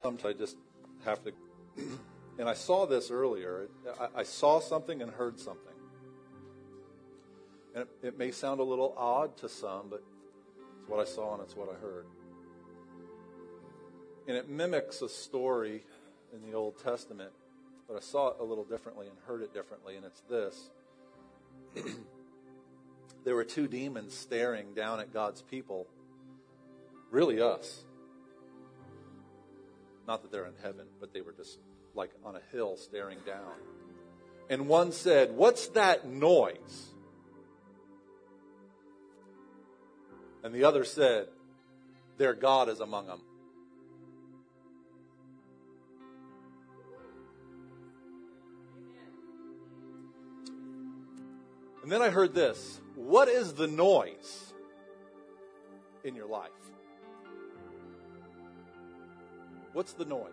sometimes I just have to, and I saw this earlier. I saw something and heard something. And it may sound a little odd to some, but it's what I saw and it's what I heard. And it mimics a story in the Old Testament, but I saw it a little differently and heard it differently, and it's this. There were two demons staring down at God's people, really us. Not that they're in heaven, but they were just like on a hill staring down. And one said, "What's that noise?" And the other said, "Their God is among them." And then I heard this. What is the noise in your life? What's the noise?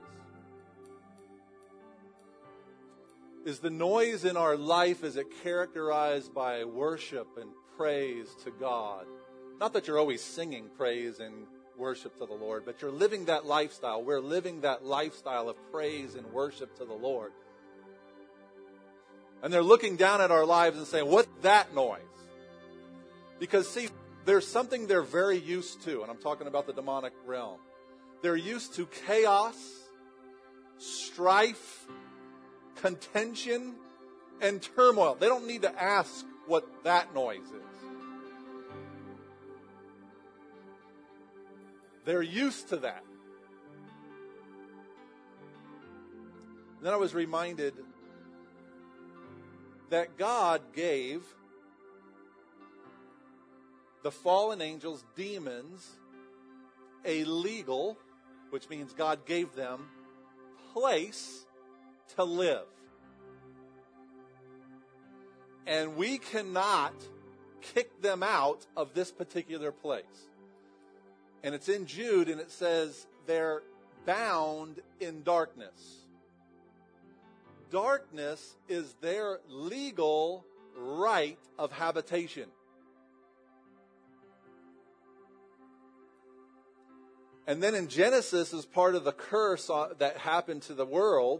Is the noise in our life, is it characterized by worship and praise to God? Not that you're always singing praise and worship to the Lord, but you're living that lifestyle. We're living that lifestyle of praise and worship to the Lord. And they're looking down at our lives and saying, what's that noise? Because, see, there's something they're very used to, and I'm talking about the demonic realm. They're used to chaos, strife, contention, and turmoil. They don't need to ask what that noise is. They're used to that. Then I was reminded that God gave the fallen angels, demons, a legal, which means God gave them place to live. And we cannot kick them out of this particular place. And it's in Jude, and it says they're bound in darkness. Darkness is their legal right of habitation. And then in Genesis, as part of the curse that happened to the world,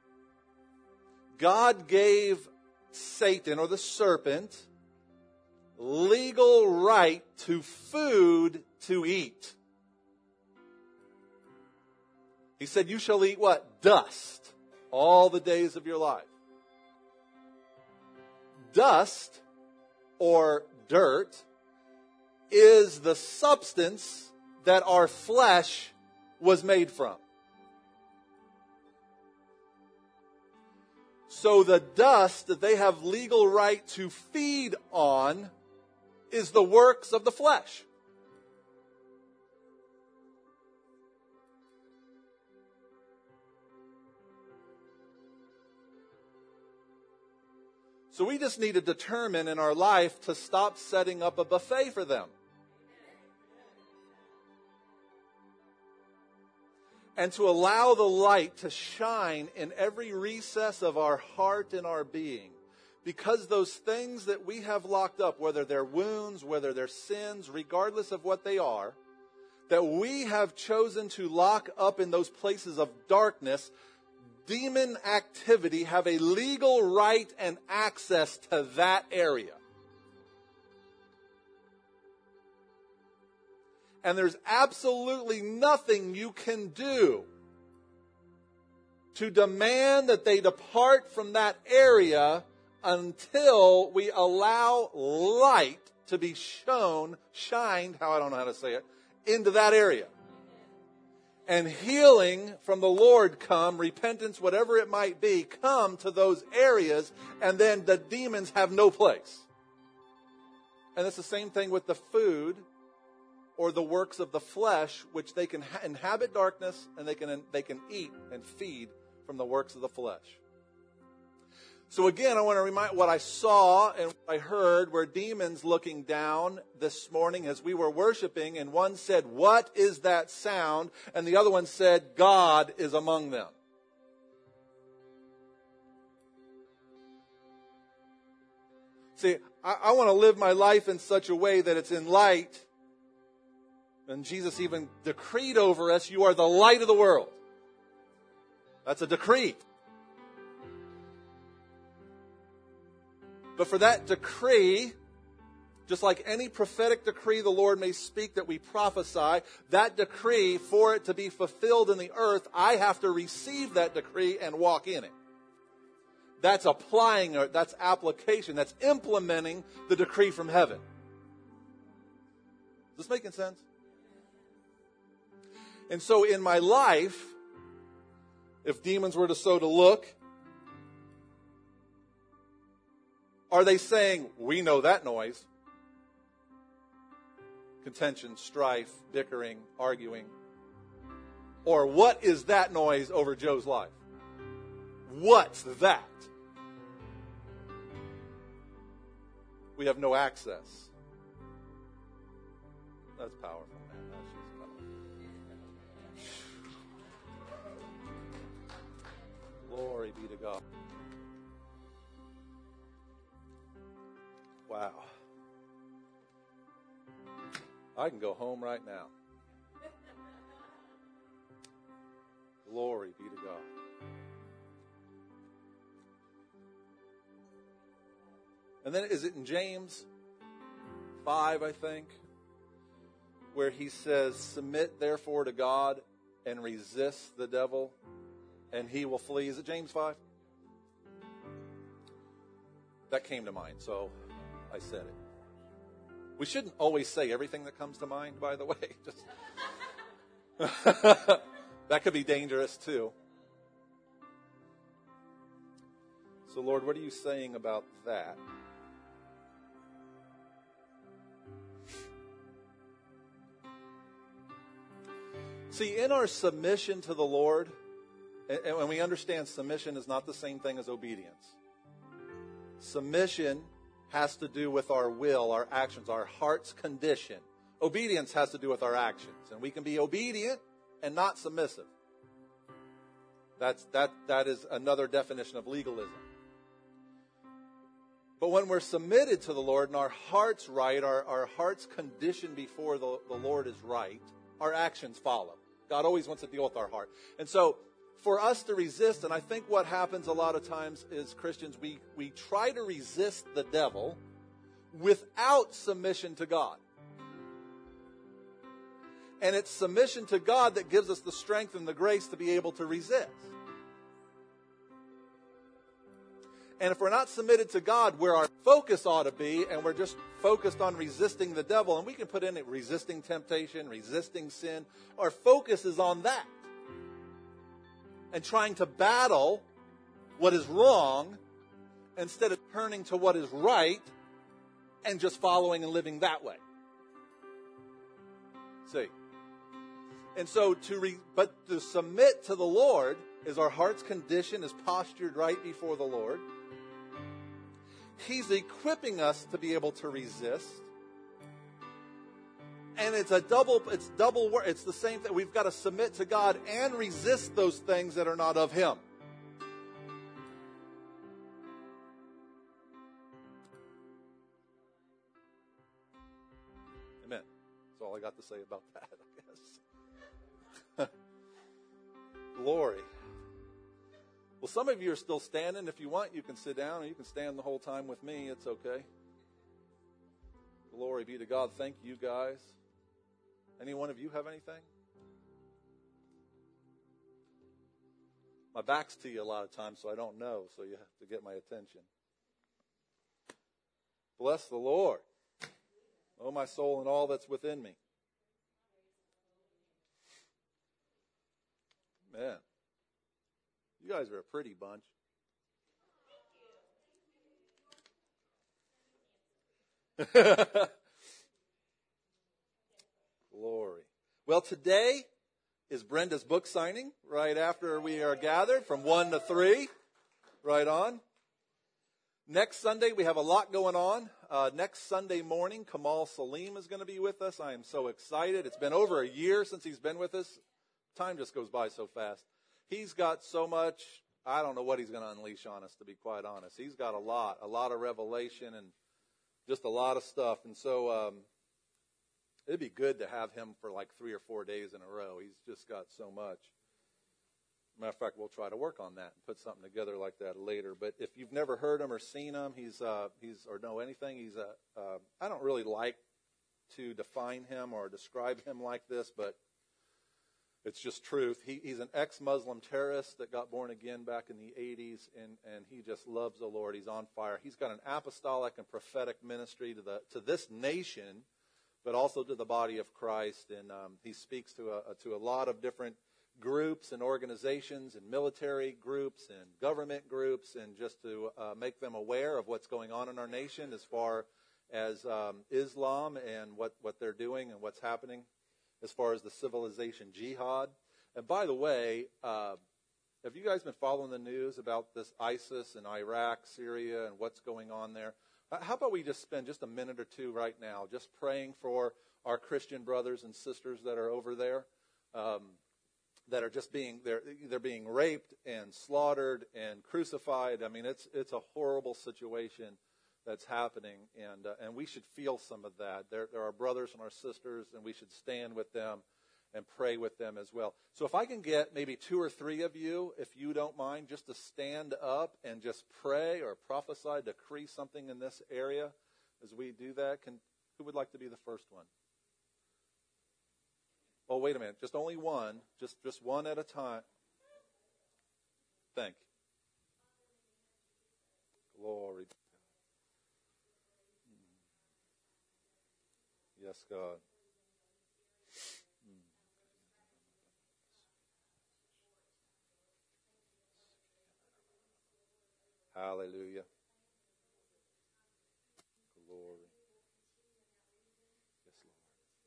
God gave Satan, or the serpent, legal right to food to eat. He said, you shall eat what? Dust. All the days of your life. Dust, or dirt, is the substance that our flesh was made from. So the dust that they have legal right to feed on is the works of the flesh. So we just need to determine in our life to stop setting up a buffet for them. And to allow the light to shine in every recess of our heart and our being. Because those things that we have locked up, whether they're wounds, whether they're sins, regardless of what they are, that we have chosen to lock up in those places of darkness, demon activity have a legal right and access to that area. And there's absolutely nothing you can do to demand that they depart from that area until we allow light to be shined, I don't know how to say it, into that area. And healing from the Lord come, repentance, whatever it might be, come to those areas, and then the demons have no place. And it's the same thing with the food or the works of the flesh, which they can inhabit darkness, and they can eat and feed from the works of the flesh. So again, I want to remind what I saw and what I heard were demons looking down this morning as we were worshiping, and one said, what is that sound? And the other one said, God is among them. See, I want to live my life in such a way that it's in light. And Jesus even decreed over us, you are the light of the world. That's a decree. But for that decree, just like any prophetic decree the Lord may speak that we prophesy, that decree, for it to be fulfilled in the earth, I have to receive that decree and walk in it. That's applying it, that's application, that's implementing the decree from heaven. Is this making sense? And so in my life, if demons were to so to look, are they saying, we know that noise? Contention, strife, bickering, arguing. Or what is that noise over Joe's life? What's that? We have no access. That's powerful, man. That's just powerful. Glory be to God. Wow. I can go home right now. Glory be to God. And then is it in James 5, I think, where he says, submit therefore to God and resist the devil and he will flee. Is it James 5? That came to mind, so I said it. We shouldn't always say everything that comes to mind, by the way. That could be dangerous too. So Lord, what are you saying about that? See, in our submission to the Lord, and when we understand submission is not the same thing as obedience. Submission has to do with our will, our actions, our heart's condition. Obedience has to do with our actions. And we can be obedient and not submissive. That is another definition of legalism. But when we're submitted to the Lord and our heart's right, our heart's condition before the Lord is right, our actions follow. God always wants to deal with our heart. And so for us to resist, and I think what happens a lot of times is Christians, we try to resist the devil without submission to God. And it's submission to God that gives us the strength and the grace to be able to resist. And if we're not submitted to God where our focus ought to be, and we're just focused on resisting the devil, and we can put in it resisting temptation, resisting sin, our focus is on that. And trying to battle what is wrong instead of turning to what is right and just following and living that way. See? And so but to submit to the Lord is our heart's condition is postured right before the Lord. He's equipping us to be able to resist. And it's double work. It's the same thing. We've got to submit to God and resist those things that are not of Him. Amen. That's all I got to say about that, I guess. Glory. Well, some of you are still standing. If you want, you can sit down, or you can stand the whole time with me. It's okay. Glory be to God. Thank you, guys. Any one of you have anything? My back's to you a lot of times, so I don't know, so you have to get my attention. Bless the Lord, oh my soul, and all that's within me. Man, you guys are a pretty bunch. Glory. Well, today is Brenda's book signing, right after we are gathered from 1 to 3, right on. Next Sunday, we have a lot going on. Next Sunday morning, Kamal Salim is going to be with us. I am so excited. It's been over a year since he's been with us. Time just goes by so fast. He's got so much, I don't know what he's going to unleash on us, to be quite honest. He's got a lot of revelation and just a lot of stuff. And so it'd be good to have him for like 3 or 4 days in a row. He's just got so much. Matter of fact, we'll try to work on that and put something together like that later. But if you've never heard him or seen him, he's or know anything, I don't really like to define him or describe him like this, but it's just truth. He's an ex-Muslim terrorist that got born again back in the 80s, and he just loves the Lord. He's on fire. He's got an apostolic and prophetic ministry to this nation, but also to the body of Christ. And he speaks to a lot of different groups and organizations and military groups and government groups, and just to make them aware of what's going on in our nation as far as Islam and what they're doing and what's happening as far as the civilization jihad. And by the way, have you guys been following the news about this ISIS in Iraq, Syria, and what's going on there? How about we just spend just a minute or two right now just praying for our Christian brothers and sisters that are over there, that are just they're being raped and slaughtered and crucified. I mean, it's a horrible situation that's happening, and we should feel some of that. They're our brothers and our sisters, and we should stand with them and pray with them as well. So if I can get maybe 2 or 3 of you, if you don't mind, just to stand up and just pray or prophesy, decree something in this area as we do that. Who would like to be the first one? Oh, wait a minute. Just only one. Just one at a time. Thank you. Glory. Yes, God. Hallelujah. Glory. Yes, Lord.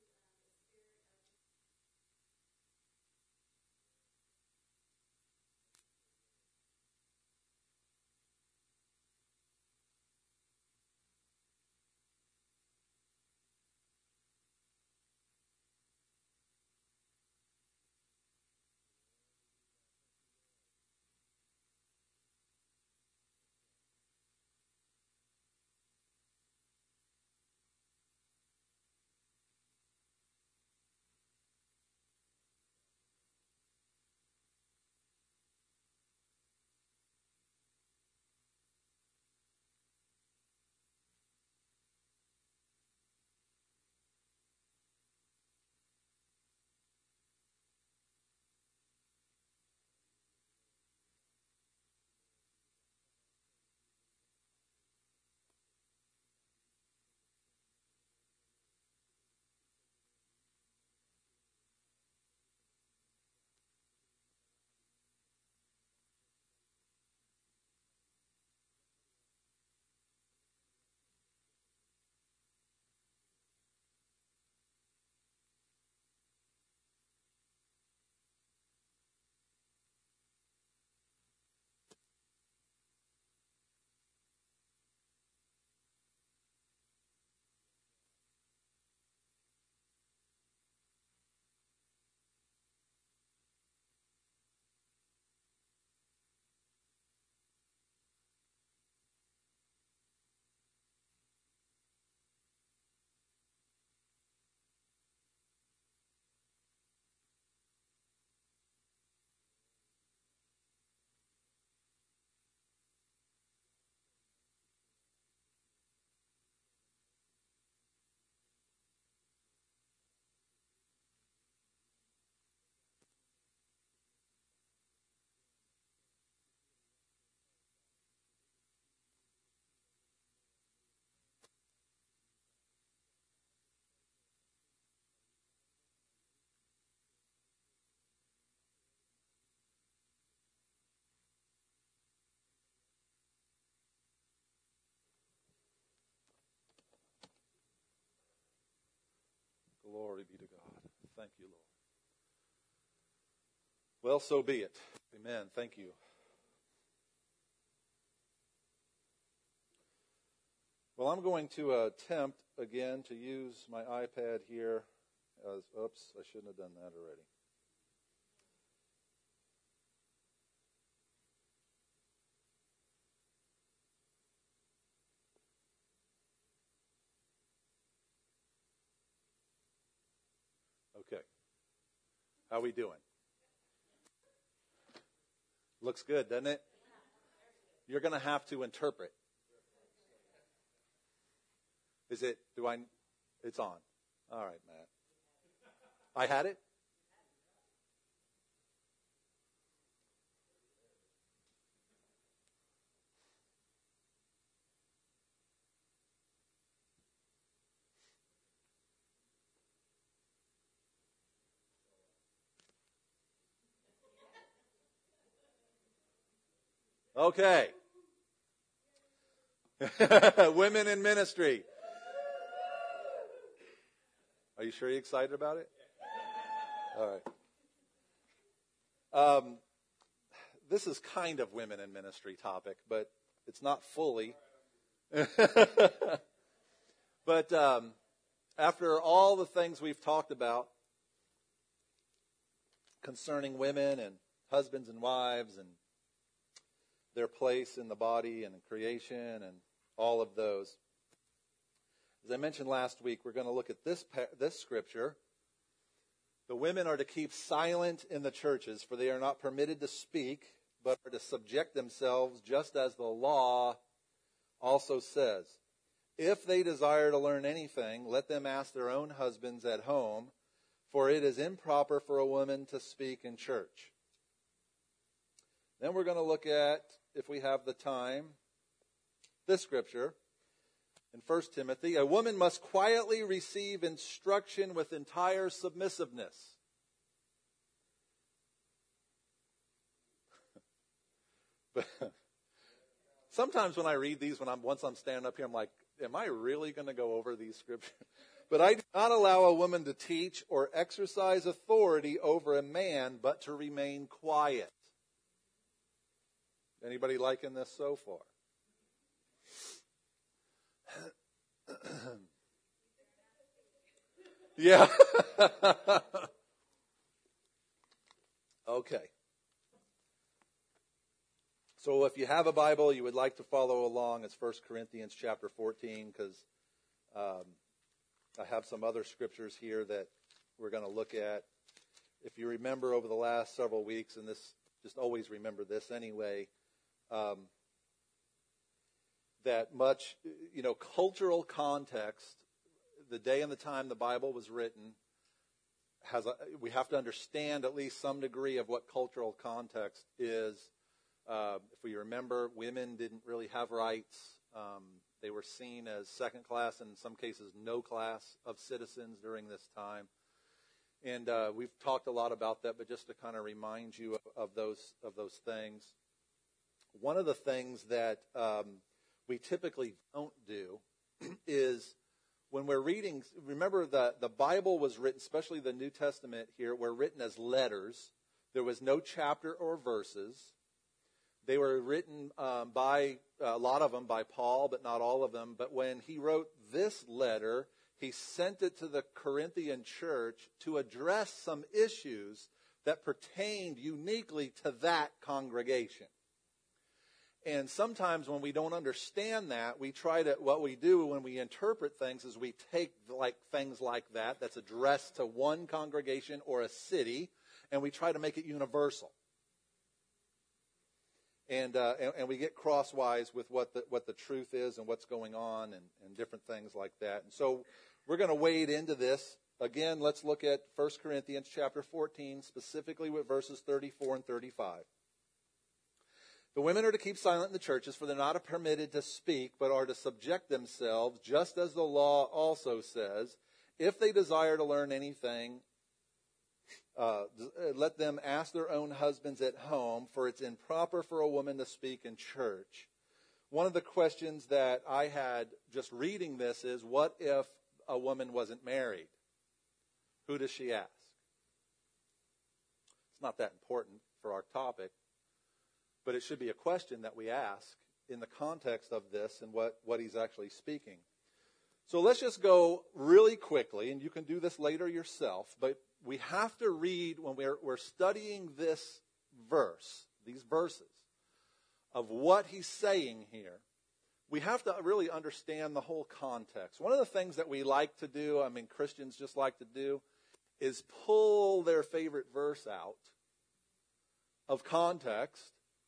Glory be to God. Thank you, Lord. Well, so be it. Amen. Thank you. Well, I'm going to attempt again to use my iPad here. Oops, I shouldn't have done that already. Okay. How we doing? Looks good, doesn't it? You're going to have to interpret. Is it, it's on. All right, Matt. I had it? Okay. Women in ministry. Are you sure you're excited about it? All right. This is kind of women in ministry topic, but it's not fully. But after all the things we've talked about concerning women and husbands and wives and their place in the body and in creation and all of those, as I mentioned last week, we're going to look at this scripture. The women are to keep silent in the churches, for they are not permitted to speak, but are to subject themselves, just as the law also says. If they desire to learn anything, let them ask their own husbands at home, for it is improper for a woman to speak in church. Then we're going to look at, if we have the time, this scripture in 1 Timothy. A woman must quietly receive instruction with entire submissiveness. But sometimes when I read these, once I'm standing up here, I'm like, am I really going to go over these scriptures? But I do not allow a woman to teach or exercise authority over a man, but to remain quiet. Anybody liking this so far? Yeah. Okay. So if you have a Bible, you would like to follow along, it's 1 Corinthians chapter 14, because I have some other scriptures here that we're going to look at. If you remember over the last several weeks, and this, just always remember this anyway, that much, cultural context, the day and the time the Bible was written, we have to understand at least some degree of what cultural context is. If we remember, women didn't really have rights. They were seen as second class, and in some cases no class of citizens during this time. And we've talked a lot about that, but just to kind of remind you of those things. One of the things that we typically don't do is when we're reading, remember the Bible was written, especially the New Testament here, were written as letters. There was no chapter or verses. They were written by, a lot of them by Paul, but not all of them. But when he wrote this letter, he sent it to the Corinthian church to address some issues that pertained uniquely to that congregation. And sometimes when we don't understand that, what we do when we interpret things is we take things like that that's addressed to one congregation or a city, and we try to make it universal. And we get crosswise with what the truth is and what's going on and different things like that. And so we're going to wade into this. Again, let's look at 1 Corinthians chapter 14, specifically with verses 34 and 35. The women are to keep silent in the churches, for they're not permitted to speak, but are to subject themselves, just as the law also says. If they desire to learn anything, let them ask their own husbands at home, for it's improper for a woman to speak in church. One of the questions that I had just reading this is, what if a woman wasn't married? Who does she ask? It's not that important for our topic, but it should be a question that we ask in the context of this and what he's actually speaking. So let's just go really quickly, and you can do this later yourself, but we have to read, when we're studying this verse, these verses, of what he's saying here, we have to really understand the whole context. One of the things that we like to do, Christians just like to do, is pull their favorite verse out of context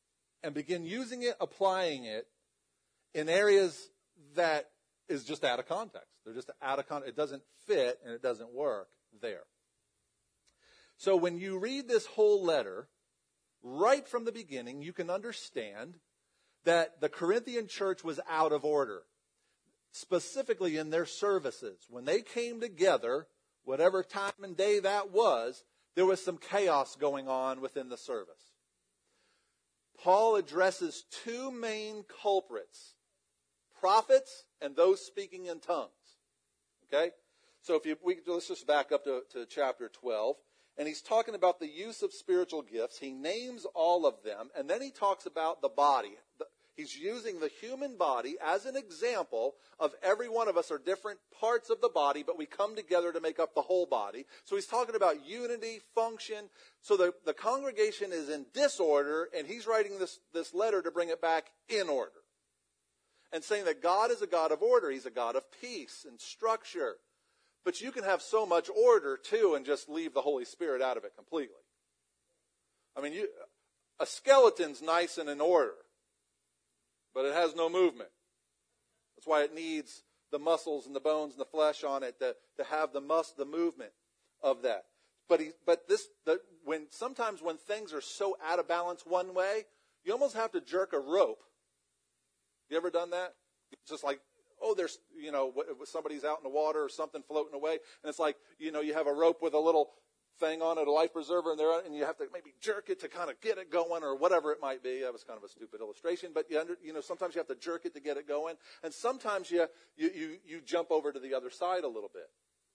and begin using it, applying it in areas that is just out of context. They're just out of context. It doesn't fit and it doesn't work there. So when you read this whole letter, right from the beginning, you can understand that the Corinthian church was out of order, specifically in their services. When they came together, whatever time and day that was, there was some chaos going on within the service. Paul addresses two main culprits, prophets and those speaking in tongues. Okay? So let's just back up to chapter 12. And he's talking about the use of spiritual gifts. He names all of them. And then he talks about the body. He's using the human body as an example of every one of us are different parts of the body, but we come together to make up the whole body. So he's talking about unity, function. So the congregation is in disorder, and he's writing this letter to bring it back in order. And saying that God is a God of order. He's a God of peace and structure. But you can have so much order, too, and just leave the Holy Spirit out of it completely. I mean, a skeleton's nice and in order, but it has no movement. That's why it needs the muscles and the bones and the flesh on it to have the movement of that. Sometimes when things are so out of balance one way, you almost have to jerk a rope. You ever done that? It's just like, there's, somebody's out in the water or something floating away, and it's like, you have a rope with a little thing on it, a life preserver, and you have to maybe jerk it to kind of get it going or whatever it might be. That was kind of a stupid illustration, but sometimes you have to jerk it to get it going, and sometimes you jump over to the other side a little bit.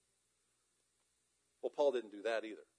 Well, Paul didn't do that either.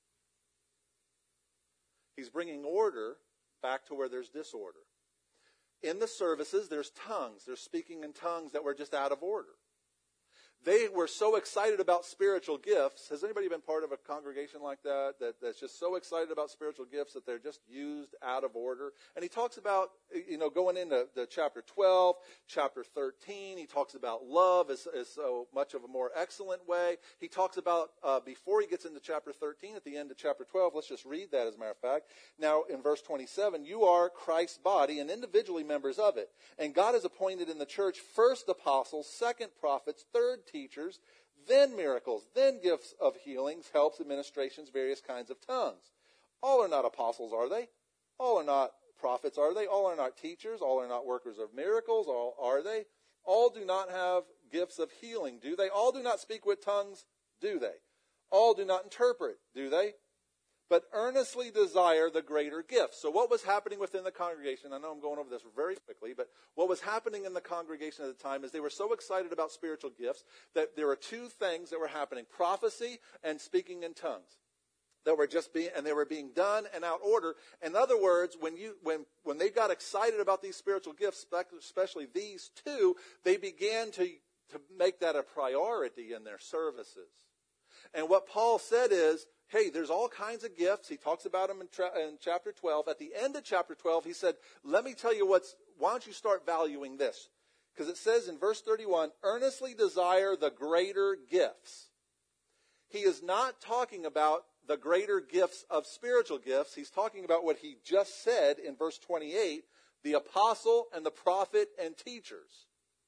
He's bringing order back to where there's disorder. In the services, there's tongues. There's speaking in tongues that were just out of order. They were so excited about spiritual gifts. Has anybody been part of a congregation like that's just so excited about spiritual gifts that they're just used out of order? And he talks about, going into chapter 12, chapter 13, he talks about love as so much of a more excellent way. He talks about, before he gets into chapter 13, at the end of chapter 12, let's just read that as a matter of fact. Now, in verse 27, you are Christ's body and individually members of it. And God has appointed in the church first apostles, second prophets, third teachers, then miracles, then gifts of healings, helps, administrations, various kinds of tongues. All are not apostles, are they? All are not prophets, are they? All are not teachers. All are not workers of miracles, all are they? All do not have gifts of healing, do they? All do not speak with tongues, do they? All do not interpret, do they? But earnestly desire the greater gifts. So what was happening within the congregation, I know I'm going over this very quickly, but what was happening in the congregation at the time is they were so excited about spiritual gifts that there were two things that were happening, prophecy and speaking in tongues. That were they were being done and out order. In other words, when they got excited about these spiritual gifts, especially these two, they began to make that a priority in their services. And what Paul said is, hey, there's all kinds of gifts. He talks about them in chapter 12. At the end of chapter 12, he said, let me tell you why don't you start valuing this? Because it says in verse 31, earnestly desire the greater gifts. He is not talking about the greater gifts of spiritual gifts. He's talking about what he just said in verse 28, the apostle and the prophet and teachers.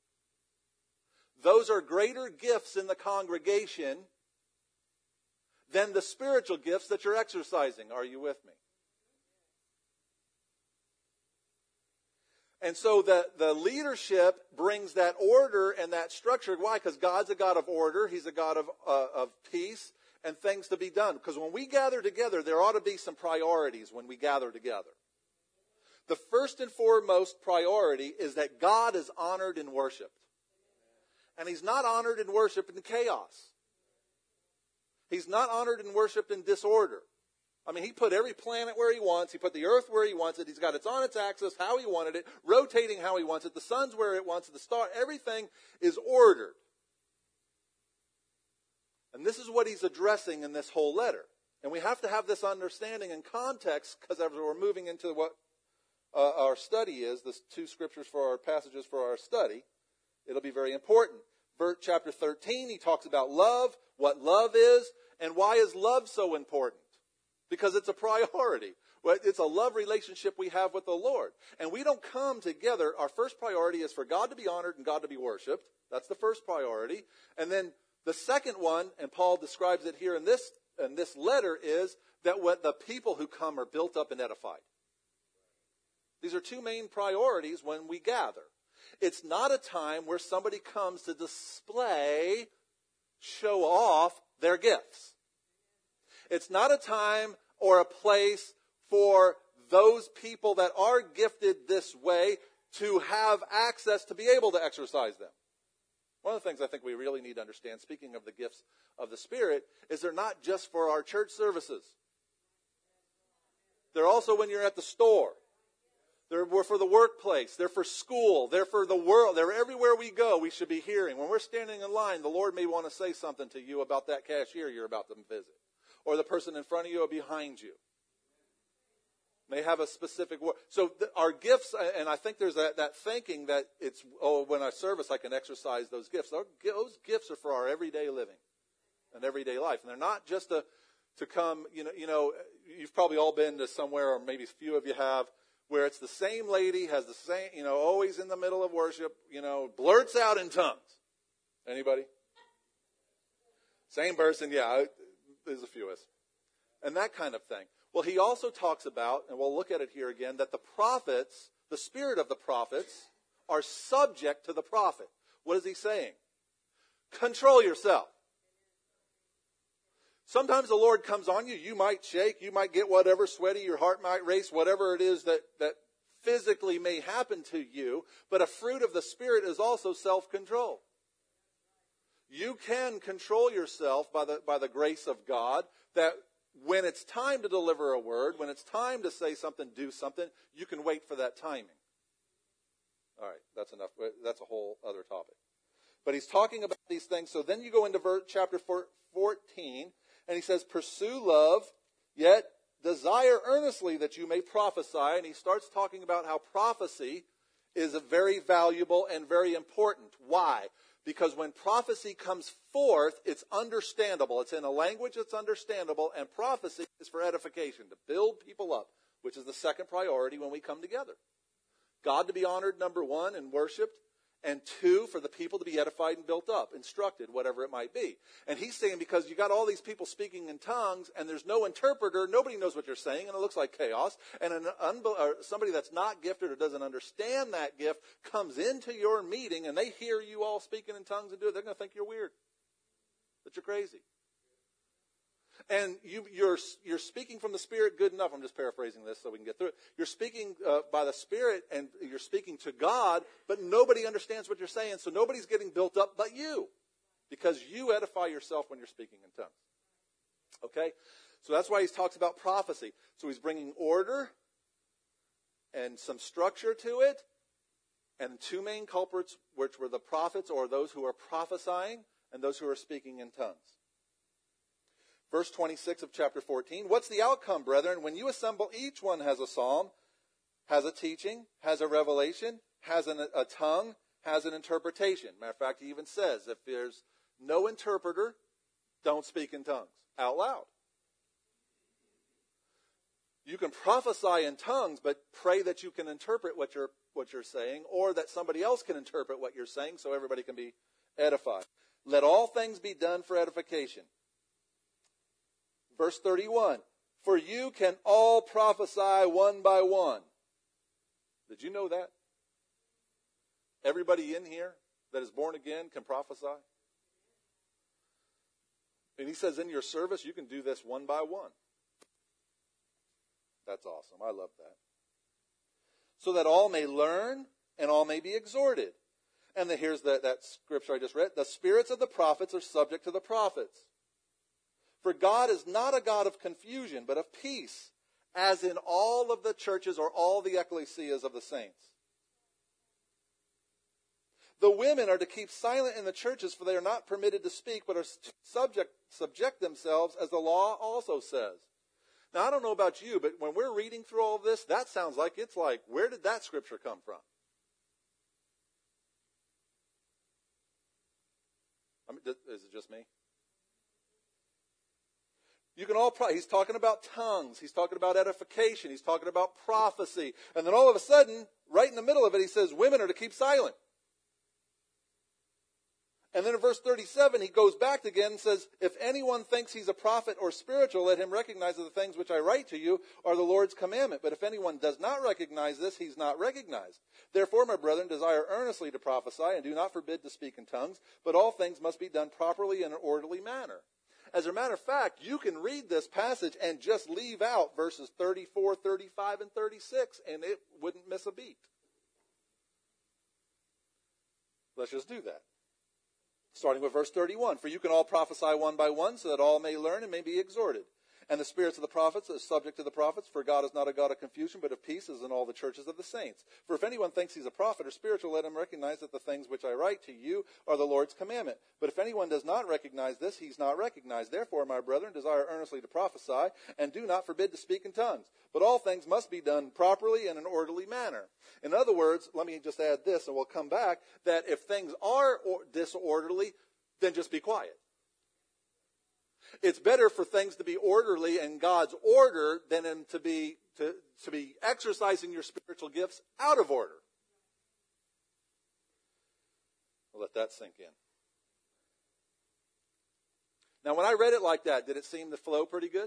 Those are greater gifts in the congregation than the spiritual gifts that you're exercising. Are you with me? And so the leadership brings that order and that structure. Why? Because God's a God of order. He's a God of peace and things to be done. Because when we gather together, there ought to be some priorities when we gather together. The first and foremost priority is that God is honored and worshiped. And He's not honored and worshiped in chaos. He's not honored and worshipped in disorder. I mean, He put every planet where He wants. He put the earth where He wants it. He's got it on its axis, how He wanted it, rotating how He wants it. The sun's where it wants it, the star. Everything is ordered. And this is what he's addressing in this whole letter. And we have to have this understanding and context, because as we're moving into what our study is, the two scriptures for our passages for our study, it'll be very important. Chapter 13, he talks about love, what love is, and why is love so important? Because it's a priority. Well, it's a love relationship we have with the Lord. And we don't come together. Our first priority is for God to be honored and God to be worshiped. That's the first priority. And then the second one, and Paul describes it here in this letter, is that what the people who come are built up and edified. These are two main priorities when we gather. It's not a time where somebody comes to display, show off their gifts. It's not a time or a place for those people that are gifted this way to have access to be able to exercise them. One of the things I think we really need to understand, speaking of the gifts of the Spirit, is they're not just for our church services. They're also when you're at the store. They're for the workplace. They're for school. They're for the world. They're everywhere we go, we should be hearing. When we're standing in line, the Lord may want to say something to you about that cashier you're about to visit. Or the person in front of you or behind you. May have a specific word. So our gifts, and I think there's that thinking that it's, when I service, I can exercise those gifts. Those gifts are for our everyday living and everyday life. And they're not just to come, you've probably all been to somewhere, or maybe a few of you have, where it's the same lady, has the same, always in the middle of worship, blurts out in tongues. Anybody? Same person, yeah, there's a few of us. And that kind of thing. Well, he also talks about, and we'll look at it here again, that the prophets, the spirit of the prophets, are subject to the prophet. What is he saying? Control yourself. Sometimes the Lord comes on you. You might shake. You might get whatever, sweaty. Your heart might race. Whatever it is that physically may happen to you. But a fruit of the Spirit is also self-control. You can control yourself by the grace of God, that when it's time to deliver a word, when it's time to say something, do something, you can wait for that timing. All right, that's enough. That's a whole other topic. But he's talking about these things. So then you go into chapter 14, and he says, pursue love, yet desire earnestly that you may prophesy. And he starts talking about how prophecy is very valuable and very important. Why? Because when prophecy comes forth, it's understandable. It's in a language that's understandable, and prophecy is for edification, to build people up, which is the second priority when we come together. God to be honored, number one, and worshipped, and two, for the people to be edified and built up, instructed, whatever it might be. And he's saying because you got all these people speaking in tongues, and there's no interpreter, nobody knows what you're saying, and it looks like chaos, and somebody that's not gifted or doesn't understand that gift comes into your meeting, and they hear you all speaking in tongues and do it, they're going to think you're weird, that you're crazy. And you're speaking from the Spirit good enough. I'm just paraphrasing this so we can get through it. You're speaking by the Spirit, and you're speaking to God, but nobody understands what you're saying, so nobody's getting built up but you, because you edify yourself when you're speaking in tongues. Okay? So that's why he talks about prophecy. So he's bringing order and some structure to it, and two main culprits, which were the prophets, or those who are prophesying, and those who are speaking in tongues. Verse 26 of chapter 14, what's the outcome, brethren? When you assemble, each one has a psalm, has a teaching, has a revelation, has a tongue, has an interpretation. Matter of fact, he even says, if there's no interpreter, don't speak in tongues out loud. You can prophesy in tongues, but pray that you can interpret what you're saying, or that somebody else can interpret what you're saying so everybody can be edified. Let all things be done for edification. Verse 31, for you can all prophesy one by one. Did you know that? Everybody in here that is born again can prophesy. And he says in your service, you can do this one by one. That's awesome. I love that. So that all may learn and all may be exhorted. And here's that scripture I just read. The spirits of the prophets are subject to the prophets. For God is not a God of confusion, but of peace, as in all of the churches or all the ecclesias of the saints. The women are to keep silent in the churches, for they are not permitted to speak, but are to subject themselves, as the law also says. Now, I don't know about you, but when we're reading through all of this, that sounds like it's like, where did that scripture come from? Is it just me? He's talking about tongues. He's talking about edification. He's talking about prophecy. And then all of a sudden, right in the middle of it, he says women are to keep silent. And then in verse 37, he goes back again and says, if anyone thinks he's a prophet or spiritual, let him recognize that the things which I write to you are the Lord's commandment. But if anyone does not recognize this, he's not recognized. Therefore, my brethren, desire earnestly to prophesy, and do not forbid to speak in tongues, but all things must be done properly in an orderly manner. As a matter of fact, you can read this passage and just leave out verses 34, 35, and 36, and it wouldn't miss a beat. Let's just do that. Starting with verse 31. For you can all prophesy one by one, so that all may learn and may be exhorted. And the spirits of the prophets are subject to the prophets, for God is not a God of confusion, but of peace, as in all the churches of the saints. For if anyone thinks he's a prophet or spiritual, let him recognize that the things which I write to you are the Lord's commandment. But if anyone does not recognize this, he's not recognized. Therefore, my brethren, desire earnestly to prophesy, and do not forbid to speak in tongues. But all things must be done properly in an orderly manner. In other words, let me just add this, and we'll come back, that if things are disorderly, then just be quiet. It's better for things to be orderly in God's order than to be exercising your spiritual gifts out of order. We'll let that sink in. Now, when I read it like that, did it seem to flow pretty good?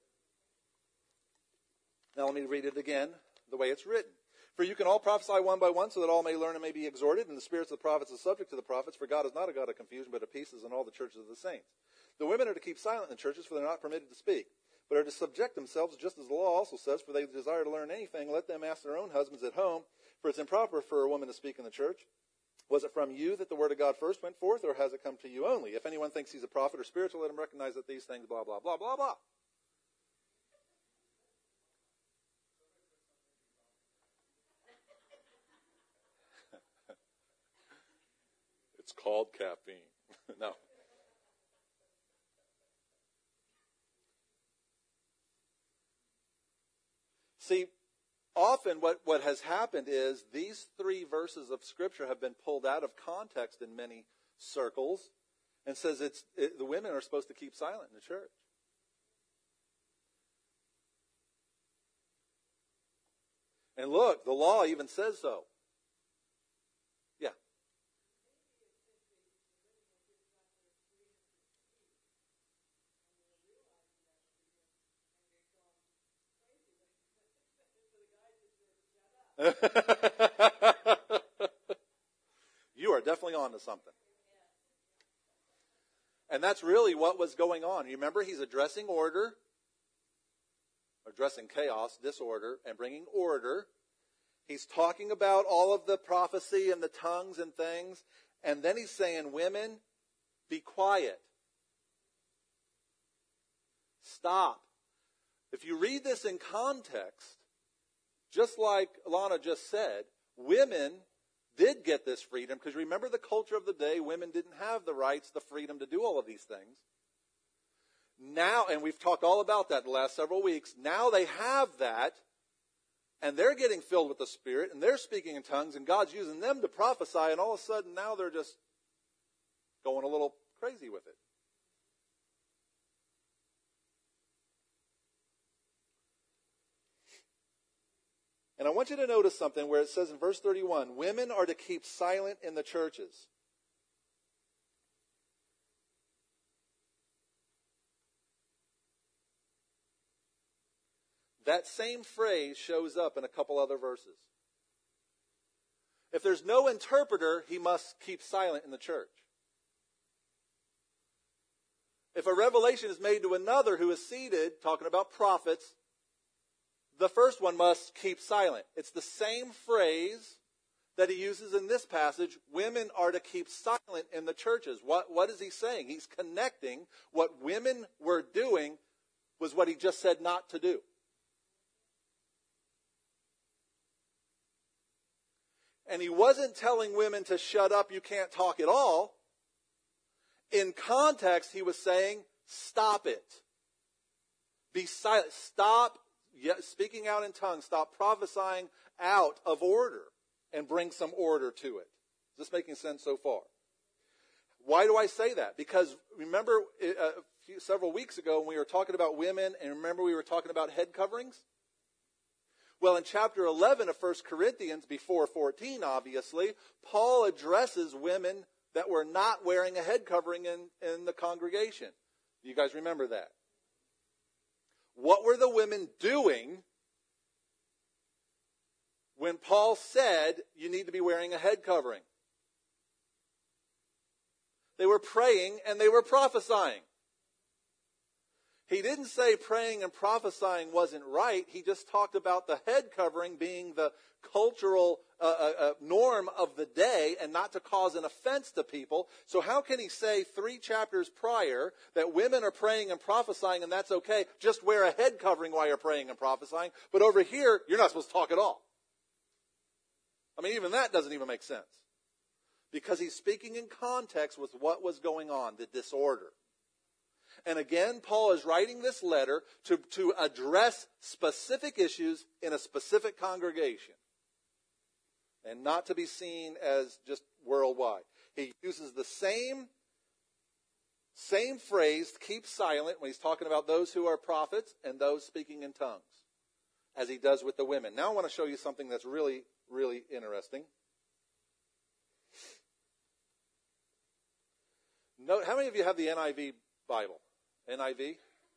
Now, let me read it again the way it's written. For you can all prophesy one by one, so that all may learn and may be exhorted, and the spirits of the prophets are subject to the prophets, for God is not a God of confusion, but of peace, as in all the churches of the saints. The women are to keep silent in the churches, for they're not permitted to speak, but are to subject themselves, just as the law also says, for they desire to learn anything, let them ask their own husbands at home, for it's improper for a woman to speak in the church. Was it from you that the word of God first went forth, or has it come to you only? If anyone thinks he's a prophet or spiritual, let him recognize that these things, blah, blah, blah, blah, blah. It's called caffeine. No. See, often what has happened is these three verses of Scripture have been pulled out of context in many circles and says the women are supposed to keep silent in the church. And look, the law even says so. Yeah. You are definitely on to something. And that's really what was going on. You remember, he's addressing order, addressing chaos, disorder, and bringing order. He's talking about all of the prophecy and the tongues and things. And then he's saying, women, be quiet. Stop. If you read this in context, just like Alana just said, women did get this freedom, because remember the culture of the day, women didn't have the rights, the freedom to do all of these things. Now, and we've talked all about that the last several weeks, now they have that, and they're getting filled with the Spirit, and they're speaking in tongues, and God's using them to prophesy, and all of a sudden now they're just going a little crazy with it. And I want you to notice something where it says in verse 31, women are to keep silent in the churches. That same phrase shows up in a couple other verses. If there's no interpreter, he must keep silent in the church. If a revelation is made to another who is seated, talking about prophets, the first one must keep silent. It's the same phrase that he uses in this passage. Women are to keep silent in the churches. What is he saying? He's connecting what women were doing was what he just said not to do. And he wasn't telling women to shut up, you can't talk at all. In context, he was saying, stop it. Be silent. Stop speaking out in tongues. Stop prophesying out of order and bring some order to it. Is this making sense so far? Why do I say that? Because remember, several weeks ago when we were talking about women, and remember we were talking about head coverings? Well, in chapter 11 of 1 Corinthians, before 14, obviously, Paul addresses women that were not wearing a head covering in the congregation. You guys remember that? What were the women doing when Paul said you need to be wearing a head covering? They were praying and they were prophesying. He didn't say praying and prophesying wasn't right. He just talked about the head covering being the cultural norm of the day and not to cause an offense to people. So how can he say 3 chapters prior that women are praying and prophesying and that's okay? Just wear a head covering while you're praying and prophesying. But over here, you're not supposed to talk at all. I mean, even that doesn't even make sense. Because he's speaking in context with what was going on, the disorder. And again, Paul is writing this letter to address specific issues in a specific congregation. And not to be seen as just worldwide. He uses the same phrase, keep silent, when he's talking about those who are prophets and those speaking in tongues, as he does with the women. Now I want to show you something that's really, really interesting. Note, how many of you have the NIV Bible? NIV?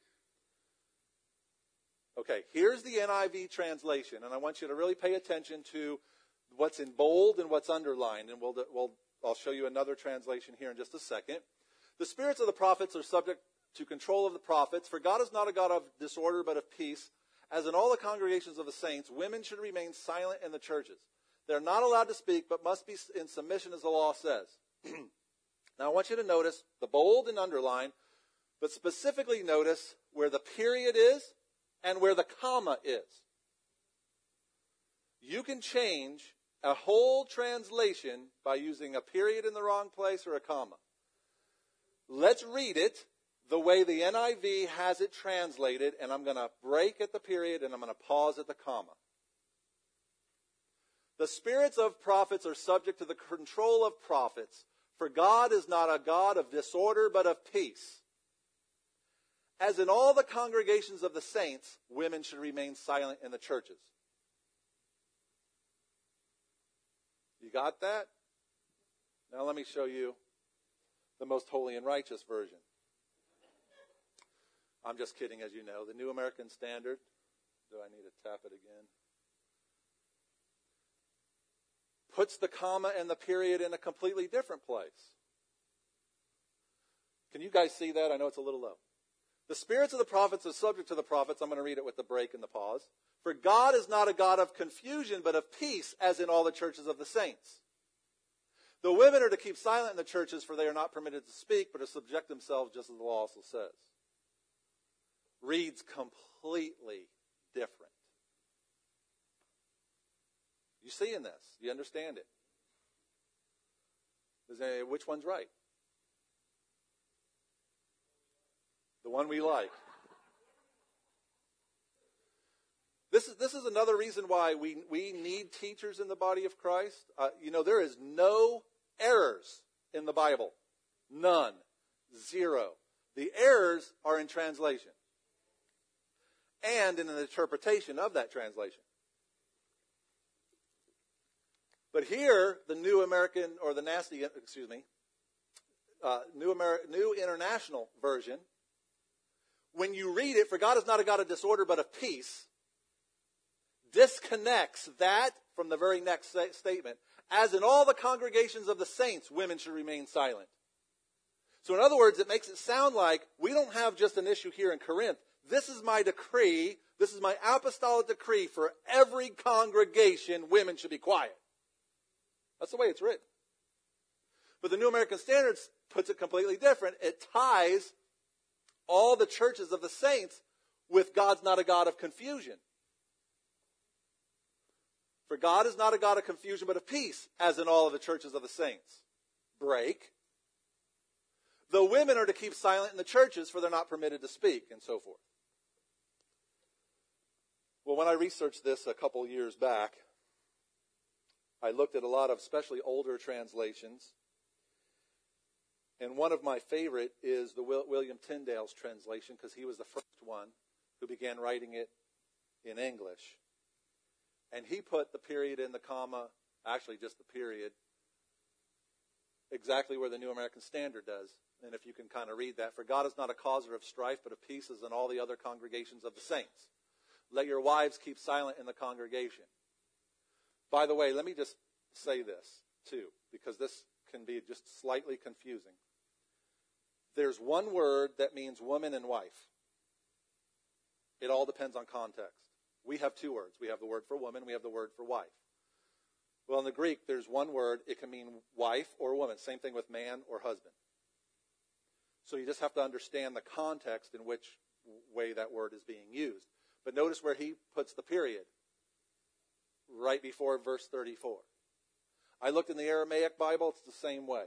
Okay, here's the NIV translation, and I want you to really pay attention to what's in bold and what's underlined, and I'll show you another translation here in just a second. The spirits of the prophets are subject to control of the prophets, for God is not a God of disorder but of peace. As in all the congregations of the saints, women should remain silent in the churches. They're not allowed to speak, but must be in submission as the law says. Now I want you to notice the bold and underline, but specifically notice where the period is and where the comma is. You can change a whole translation by using a period in the wrong place or a comma. Let's read it the way the NIV has it translated, and I'm going to break at the period and I'm going to pause at the comma. The spirits of prophets are subject to the control of prophets, for God is not a God of disorder but of peace. As in all the congregations of the saints, women should remain silent in the churches. You got that? Now let me show you the most holy and righteous version. I'm just kidding, as you know. The New American Standard. Do I need to tap it again? Puts the comma and the period in a completely different place. Can you guys see that? I know it's a little low. The spirits of the prophets are subject to the prophets. I'm going to read it with the break and the pause. For God is not a God of confusion, but of peace, as in all the churches of the saints. The women are to keep silent in the churches, for they are not permitted to speak, but to subject themselves, just as the law also says. Reads completely different. You see in this? You understand it? Which one's right? The one we like. This is another reason why we need teachers in the body of Christ. There is no errors in the Bible. None. Zero. The errors are in translation. And in an interpretation of that translation. But here, the New American, or the New International Version, when you read it, for God is not a God of disorder but of peace, disconnects that from the very next statement. As in all the congregations of the saints, women should remain silent. So in other words, it makes it sound like we don't have just an issue here in Corinth. This is my decree, this is my apostolic decree for every congregation, women should be quiet. That's the way it's written. But the New American Standard puts it completely different. It ties all the churches of the saints with God's not a God of confusion. For God is not a God of confusion, but of peace, as in all of the churches of the saints. Break. The women are to keep silent in the churches, for they're not permitted to speak, and so forth. Well, when I researched this a couple years back, I looked at a lot of especially older translations. And one of my favorite is the William Tyndale's translation, because he was the first one who began writing it in English. And he put the period and the comma, actually just the period, exactly where the New American Standard does. And if you can kind of read that, for God is not a causer of strife, but of peace, as in all the other congregations of the saints. Let your wives keep silent in the congregation. By the way, let me just say this, too, because this can be just slightly confusing. There's one word that means woman and wife. It all depends on context. We have two words. We have the word for woman, we have the word for wife. Well, in the Greek, there's one word. It can mean wife or woman. Same thing with man or husband. So you just have to understand the context in which way that word is being used. But notice where he puts the period, right before verse 34. I looked in the Aramaic Bible, it's the same way.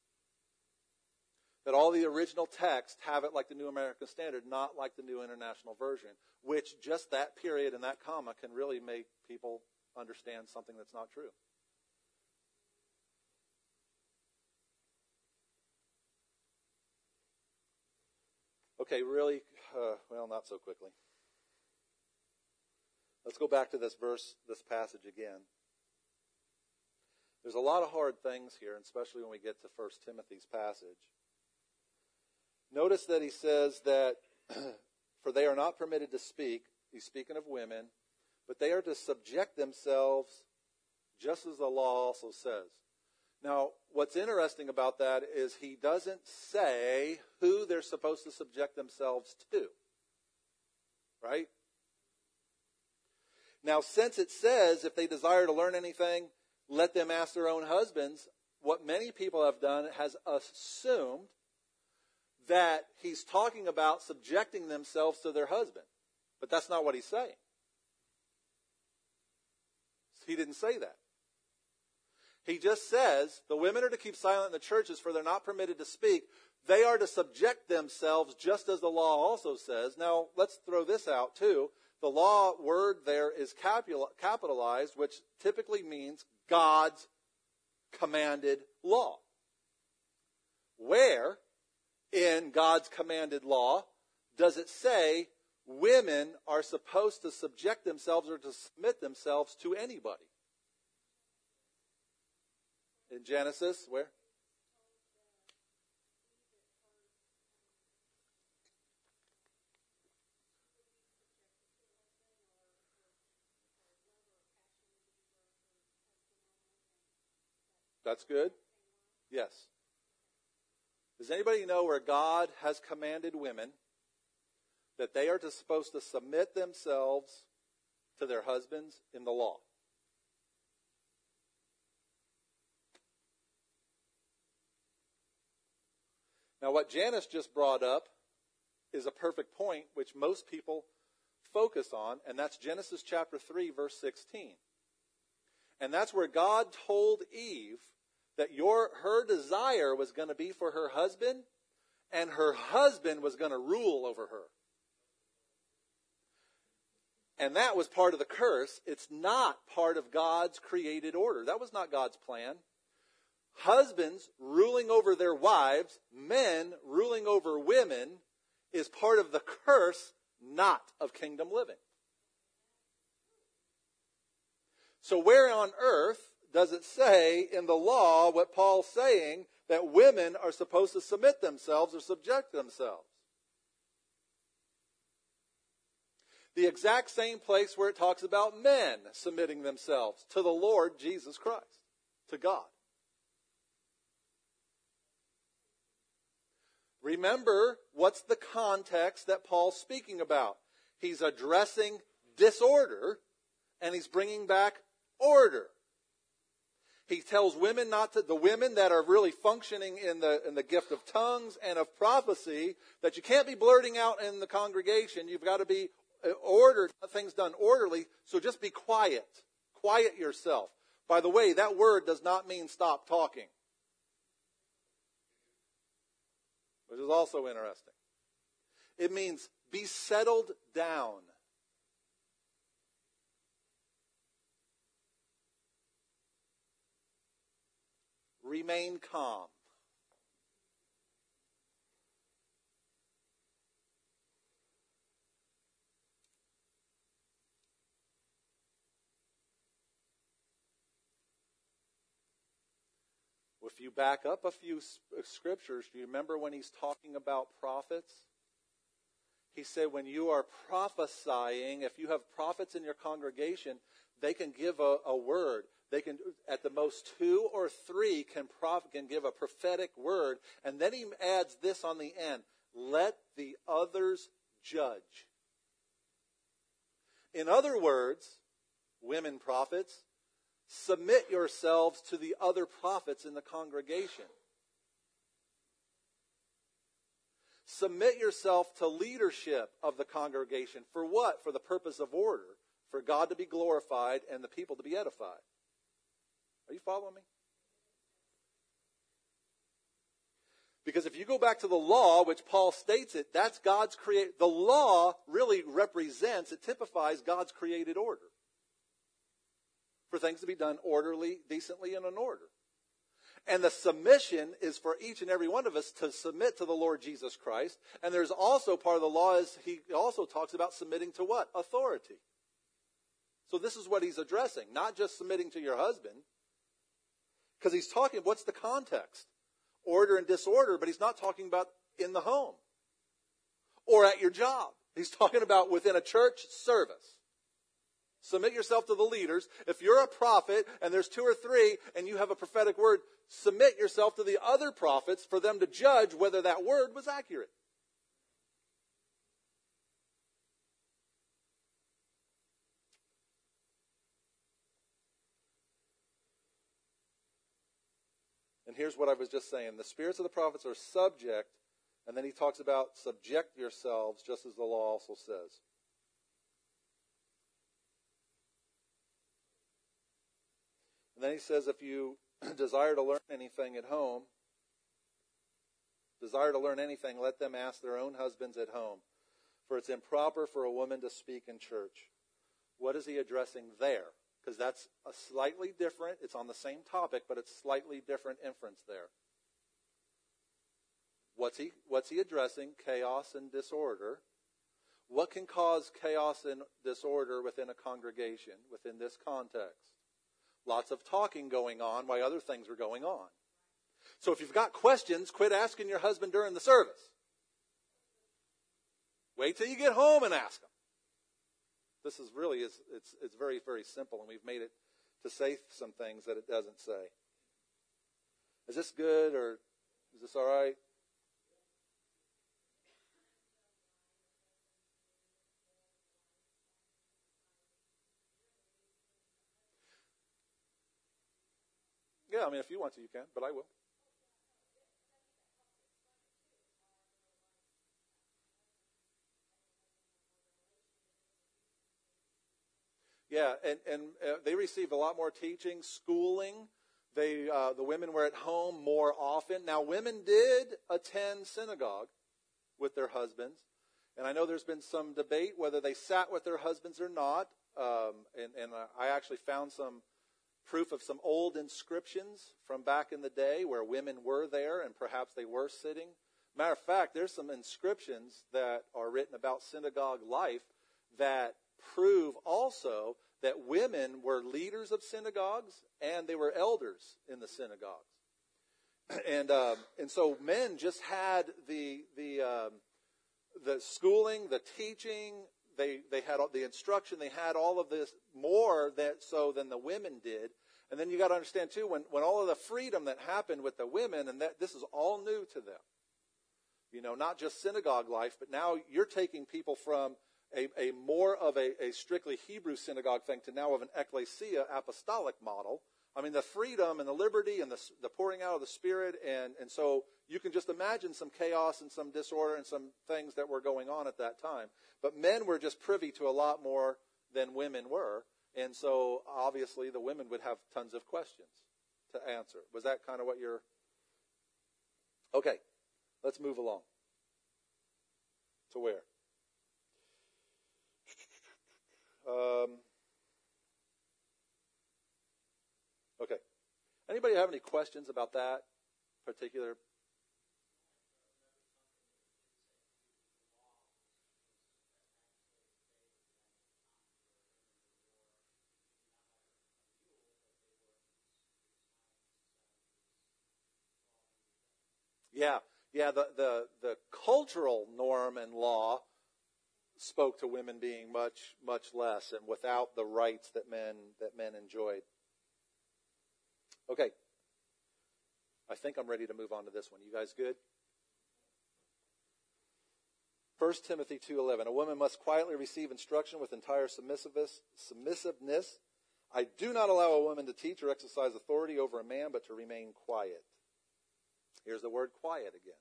That all the original texts have it like the New American Standard, not like the New International Version, which just that period and that comma can really make people understand something that's not true. Okay, really, well, not so quickly. Let's go back to this verse, this passage again. There's a lot of hard things here, especially when we get to 1 Timothy's passage. Notice that he says that, for they are not permitted to speak, he's speaking of women, but they are to subject themselves just as the law also says. Now, what's interesting about that is he doesn't say who they're supposed to subject themselves to. Right? Now, since it says if they desire to learn anything, let them ask their own husbands, what many people have done has assumed that he's talking about subjecting themselves to their husband. But that's not what he's saying. He didn't say that. He just says the women are to keep silent in the churches, for they're not permitted to speak. They are to subject themselves just as the law also says. Now, let's throw this out too. The law word there is capitalized, which typically means God's commanded law. Where in God's commanded law does it say women are supposed to subject themselves or to submit themselves to anybody? In Genesis, where? That's good. Yes. Does anybody know where God has commanded women that they are supposed to submit themselves to their husbands in the law? Now, what Janice just brought up is a perfect point which most people focus on, and that's Genesis chapter 3, verse 16. And that's where God told Eve that her desire was going to be for her husband, and her husband was going to rule over her. And that was part of the curse. It's not part of God's created order. That was not God's plan. Husbands ruling over their wives, men ruling over women, is part of the curse, not of kingdom living. So where on earth does it say in the law what Paul's saying, that women are supposed to submit themselves or subject themselves? The exact same place where it talks about men submitting themselves to the Lord Jesus Christ, to God. Remember, what's the context that Paul's speaking about? He's addressing disorder, and he's bringing back order. He tells women the women that are really functioning in the gift of tongues and of prophecy, that you can't be blurting out in the congregation. You've got to be ordered, things done orderly. So just be quiet. Quiet yourself. By the way, that word does not mean stop talking, which is also interesting. It means be settled down. Remain calm. If you back up a few scriptures, do you remember when he's talking about prophets? He said when you are prophesying, if you have prophets in your congregation, they can give a word. They can, at the most 2 or 3 can give a prophetic word. And then he adds this on the end. Let the others judge. In other words, women prophets, submit yourselves to the other prophets in the congregation. Submit yourself to leadership of the congregation. For what? For the purpose of order. For God to be glorified and the people to be edified. Are you following me? Because if you go back to the law, which Paul states it, that's God's created. The law really represents, it typifies God's created order. For things to be done orderly, decently, and in order. And the submission is for each and every one of us to submit to the Lord Jesus Christ. And there's also part of the law is he also talks about submitting to what? Authority. So this is what he's addressing. Not just submitting to your husband. Because he's talking, what's the context? Order and disorder, but he's not talking about in the home. Or at your job. He's talking about within a church service. Submit yourself to the leaders. If you're a prophet and there's 2 or 3 and you have a prophetic word, submit yourself to the other prophets for them to judge whether that word was accurate. And here's what I was just saying. The spirits of the prophets are subject, and then he talks about subject yourselves, just as the law also says. And then he says, if you desire to learn anything at home, let them ask their own husbands at home. For it's improper for a woman to speak in church. What is he addressing there? Because that's a slightly different, it's on the same topic, but it's slightly different inference there. What's he addressing? Chaos and disorder. What can cause chaos and disorder within a congregation, within this context? Lots of talking going on while other things are going on. So if you've got questions, quit asking your husband during the service. Wait till you get home and ask him. This is really, it's very, very simple, and we've made it to say some things that it doesn't say. Is this good, or is this all right? Yeah, I mean, if you want to, you can, but I will. Yeah, and they received a lot more teaching, schooling. The women were at home more often. Now, women did attend synagogue with their husbands, and I know there's been some debate whether they sat with their husbands or not. And I actually found some proof of some old inscriptions from back in the day where women were there and perhaps they were sitting. Matter of fact, there's some inscriptions that are written about synagogue life that prove also that women were leaders of synagogues and they were elders in the synagogues. And so men just had the schooling, the teaching, they had the instruction, they had all of this more than the women did. And then you got to understand too, when all of the freedom that happened with the women, and that this is all new to them. You know, not just synagogue life, but now you're taking people from a more of a strictly Hebrew synagogue thing to now of an ecclesia apostolic model. I mean, the freedom and the liberty and the pouring out of the Spirit. And so you can just imagine some chaos and some disorder and some things that were going on at that time. But men were just privy to a lot more than women were. And so obviously the women would have tons of questions to answer. Was that kind of what you're... Okay, let's move along. To where? Okay. Anybody have any questions about that particular? Yeah, the cultural norm and law spoke to women being much less and without the rights that men enjoyed. Okay. I think I'm ready to move on to this one. You guys good? 1 Timothy 2:11. A woman must quietly receive instruction with entire submissiveness. I do not allow a woman to teach or exercise authority over a man, but to remain quiet. Here's the word quiet again.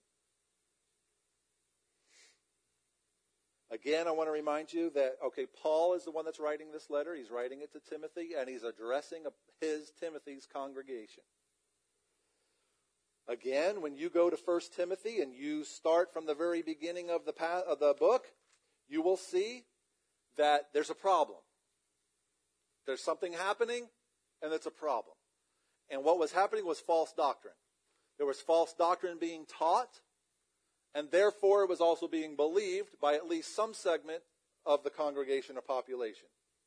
Again, I want to remind you that, Paul is the one that's writing this letter. He's writing it to Timothy, and he's addressing Timothy's congregation. Again, when you go to 1 Timothy and you start from the very beginning of the book, you will see that there's a problem. There's something happening, and it's a problem. And what was happening was false doctrine. There was false doctrine being taught, and therefore it was also being believed by at least some segment of the congregation or population.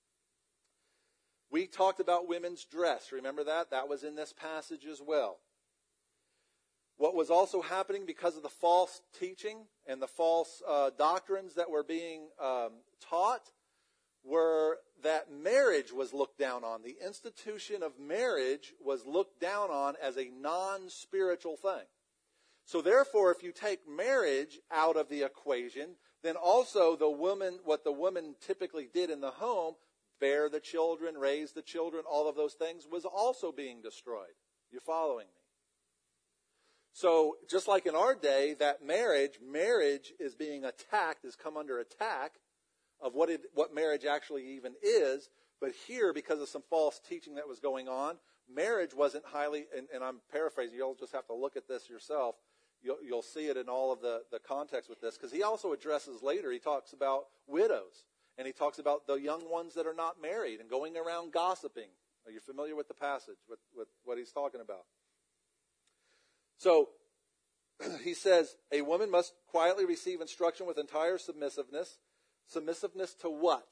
We talked about women's dress. Remember that? That was in this passage as well. What was also happening because of the false teaching and the false doctrines that were being taught were that marriage was looked down on. The institution of marriage was looked down on as a non-spiritual thing. So therefore, if you take marriage out of the equation, then also what the woman typically did in the home, bear the children, raise the children, all of those things, was also being destroyed. You're following me? So just like in our day, that marriage is being attacked, has come under attack of what marriage actually even is. But here, because of some false teaching that was going on, marriage wasn't highly, and I'm paraphrasing, you'll just have to look at this yourself. You'll see it in all of the context with this. Because he also addresses later, he talks about widows. And he talks about the young ones that are not married and going around gossiping. Are you familiar with the passage, with what he's talking about? So, he says, a woman must quietly receive instruction with entire submissiveness. Submissiveness to what?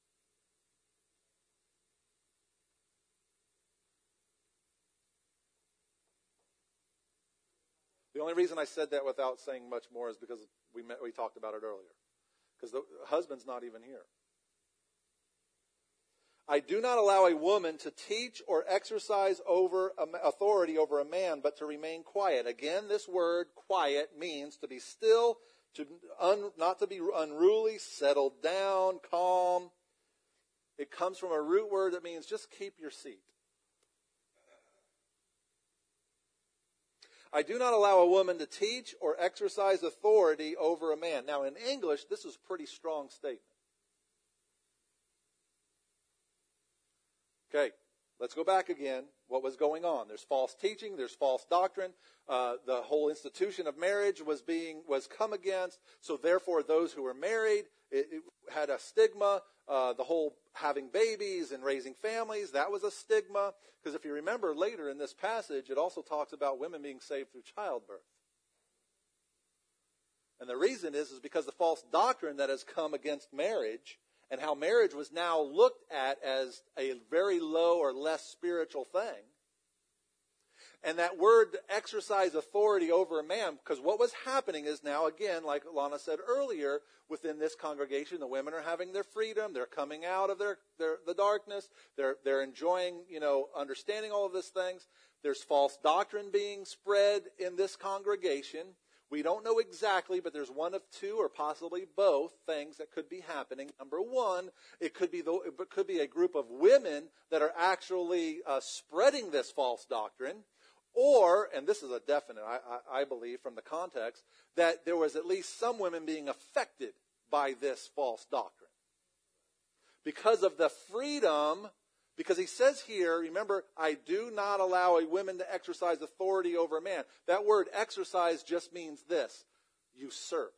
The only reason I said that without saying much more is because we talked about it earlier. Because the husband's not even here. I do not allow a woman to teach or exercise authority over a man, but to remain quiet. Again, this word quiet means to be still, not to be unruly, settled down, calm. It comes from a root word that means just keep your seat. I do not allow a woman to teach or exercise authority over a man. Now, in English, this is a pretty strong statement. Okay, let's go back again. What was going on? There's false teaching. There's false doctrine. The whole institution of marriage was come against. So therefore, those who were married, it had a stigma. The whole having babies and raising families, that was a stigma. Because if you remember later in this passage, it also talks about women being saved through childbirth. And the reason is because the false doctrine that has come against marriage and how marriage was now looked at as a very low or less spiritual thing. And that word exercise authority over a man, because what was happening is now, again, like Lana said earlier, within this congregation, the women are having their freedom. They're coming out of the darkness. They're enjoying, understanding all of these things. There's false doctrine being spread in this congregation. We don't know exactly, but there's one of two or possibly both things that could be happening. Number one, it could be a group of women that are actually spreading this false doctrine. Or, and this is a definite, I believe from the context, that there was at least some women being affected by this false doctrine. Because of the freedom, because he says here, remember, I do not allow a woman to exercise authority over a man. That word exercise just means this, usurp.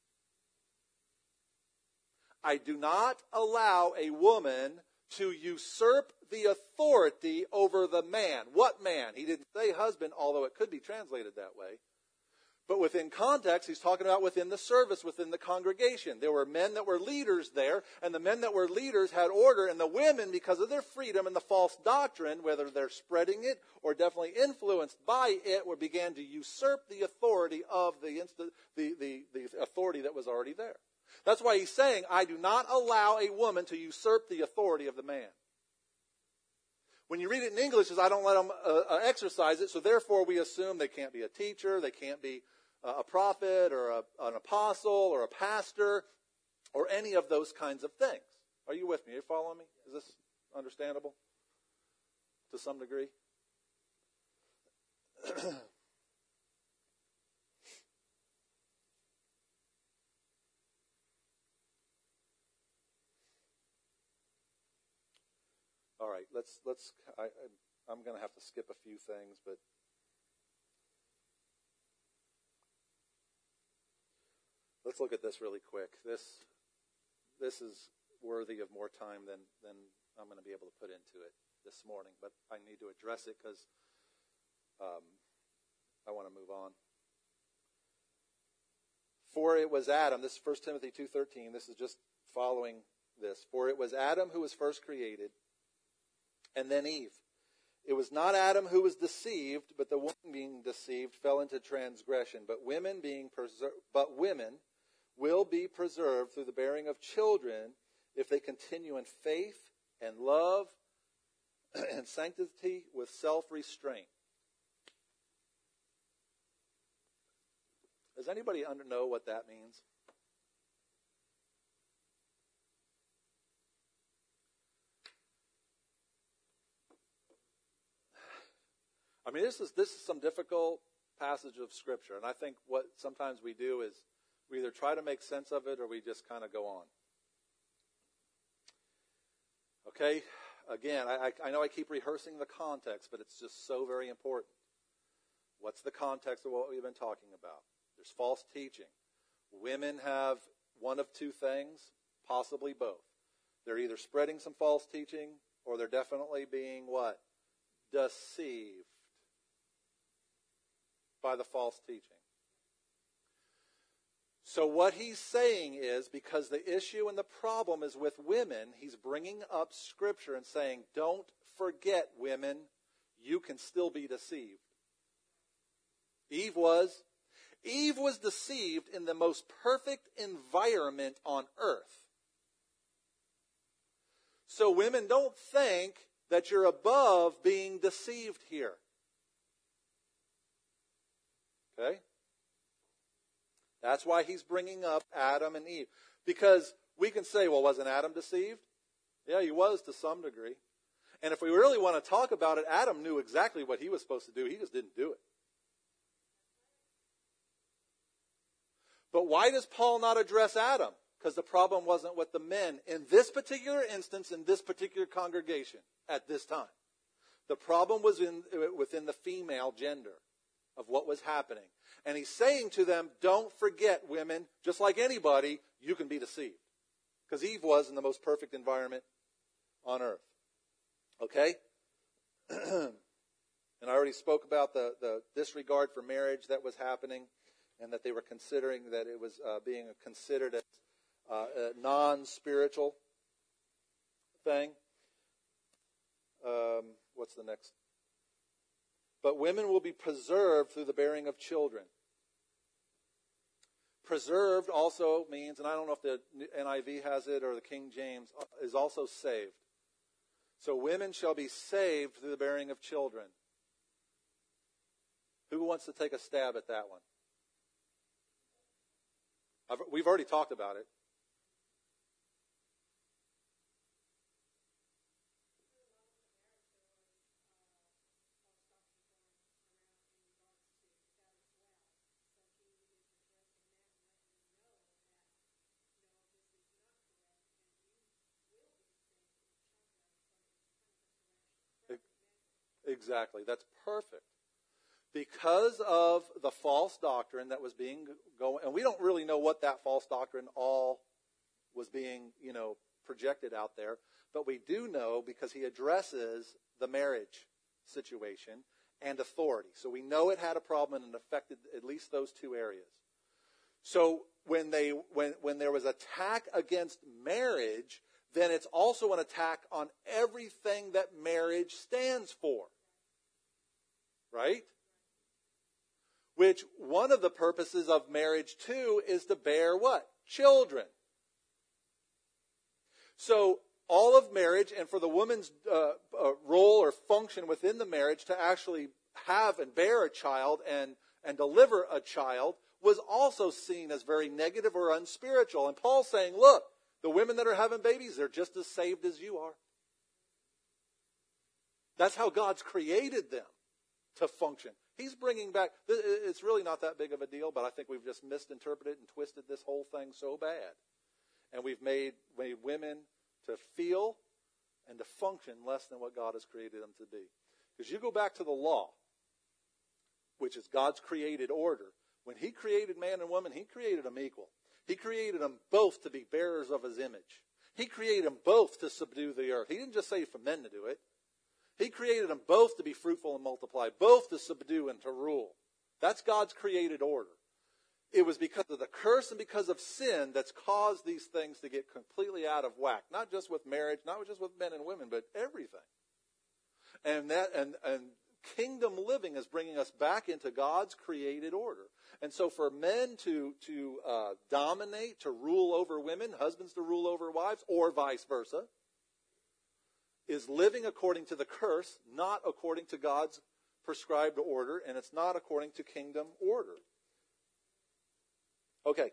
I do not allow a woman to usurp the authority over the man. What man? He didn't say husband, although it could be translated that way. But within context, he's talking about within the service, within the congregation. There were men that were leaders there, and the men that were leaders had order, and the women, because of their freedom and the false doctrine, whether they're spreading it or definitely influenced by it, began to usurp the authority of the authority that was already there. That's why he's saying, I do not allow a woman to usurp the authority of the man. When you read it in English, it's I don't let them exercise it, so therefore we assume they can't be a teacher, they can't be a prophet or an apostle or a pastor or any of those kinds of things. Are you with me? Are you following me? Is this understandable to some degree? All right, I'm going to have to skip a few things, but let's look at this really quick. This is worthy of more time than I'm going to be able to put into it this morning, but I need to address it because I want to move on. For it was Adam, this is 1 Timothy 2:13, this is just following this. For it was Adam who was first created, and then Eve. It was not Adam who was deceived, but the woman being deceived fell into transgression. But women will be preserved through the bearing of children if they continue in faith and love and sanctity with self-restraint. Does anybody know what that means? I mean, this is some difficult passage of Scripture, and I think what sometimes we do is we either try to make sense of it or we just kind of go on. Okay? Again, I know I keep rehearsing the context, but it's just so very important. What's the context of what we've been talking about? There's false teaching. Women have one of two things, possibly both. They're either spreading some false teaching or they're definitely being what? Deceived by the false teaching. So what he's saying is, because the issue and the problem is with women, he's bringing up Scripture and saying, don't forget, women, you can still be deceived. Eve was deceived in the most perfect environment on earth. So women, don't think that you're above being deceived here. Okay? That's why he's bringing up Adam and Eve. Because we can say, well, wasn't Adam deceived? Yeah, he was to some degree. And if we really want to talk about it, Adam knew exactly what he was supposed to do. He just didn't do it. But why does Paul not address Adam? Because the problem wasn't with the men in this particular instance, in this particular congregation at this time. The problem was within the female gender of what was happening. And he's saying to them, don't forget, women, just like anybody, you can be deceived. Because Eve was in the most perfect environment on earth. Okay? And I already spoke about the disregard for marriage that was happening, and that they were considering that it was being considered as a non-spiritual thing. What's the next? But women will be preserved through the bearing of children. Preserved also means, and I don't know if the NIV has it or the King James, is also saved. So women shall be saved through the bearing of children. Who wants to take a stab at that one? We've already talked about it. Exactly. That's perfect. Because of the false doctrine that was being going, and we don't really know what that false doctrine all was being, projected out there, but we do know because he addresses the marriage situation and authority. So we know it had a problem and it affected at least those two areas. So when there was attack against marriage, then it's also an attack on everything that marriage stands for. Right? Which one of the purposes of marriage too is to bear what? Children. So all of marriage, and for the woman's role or function within the marriage to actually have and bear a child and deliver a child, was also seen as very negative or unspiritual. And Paul's saying, look, the women that are having babies, they're just as saved as you are. That's how God's created them to function. He's bringing back, it's really not that big of a deal, but I think we've just misinterpreted and twisted this whole thing so bad. And we've made women to feel and to function less than what God has created them to be. Because you go back to the law, which is God's created order. When he created man and woman, he created them equal. He created them both to be bearers of his image. He created them both to subdue the earth. He didn't just say for men to do it. He created them both to be fruitful and multiply, both to subdue and to rule. That's God's created order. It was because of the curse and because of sin that's caused these things to get completely out of whack. Not just with marriage, not just with men and women, but everything. And kingdom living is bringing us back into God's created order. And so for men to dominate, to rule over women, husbands to rule over wives, or vice versa, is living according to the curse, not according to God's prescribed order, and it's not according to kingdom order. Okay.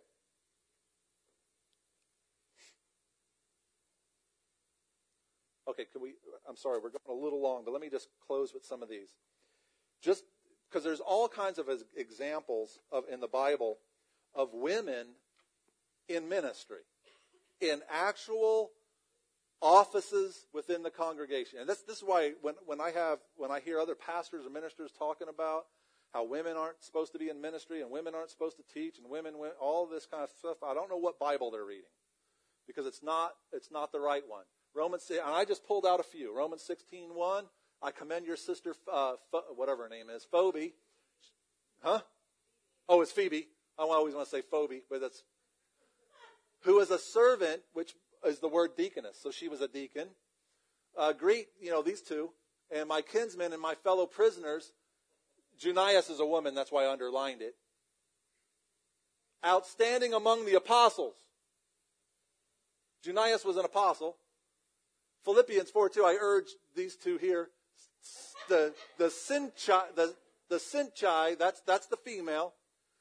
Okay, I'm sorry, we're going a little long, but let me just close with some of these. Just because there's all kinds of examples in the Bible of women in ministry, in actual offices within the congregation. And this is why when I hear other pastors or ministers talking about how women aren't supposed to be in ministry and women aren't supposed to teach and women all this kind of stuff, I don't know what Bible they're reading, because it's not the right one. And I just pulled out a few. Romans 16:1. I commend your sister, whatever her name is, Phoebe. Huh? Oh, it's Phoebe. I always want to say Phoebe, but that's who is a servant, which is the word deaconess. So she was a deacon. Greet, these two, and my kinsmen and my fellow prisoners. Junias is a woman. That's why I underlined it. Outstanding among the apostles. Junias was an apostle. Philippians 4:2. I urge these two here. The Synchai, that's the female,